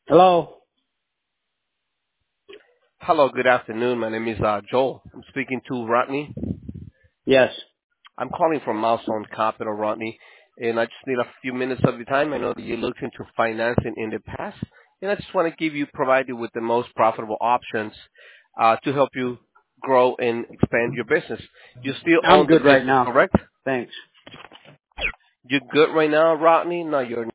Hello? Hello, good afternoon. My name is Joel. I'm speaking to Rodney. Yes. I'm calling from Milestone Capital, Rodney, and I just need a few minutes of your time. I know that you looked into financing in the past, and I just want to provide you with the most profitable options to help you grow and expand your business. You still I'm own the good right business, now. correct? Thanks. You're good right now, Rodney? No, you're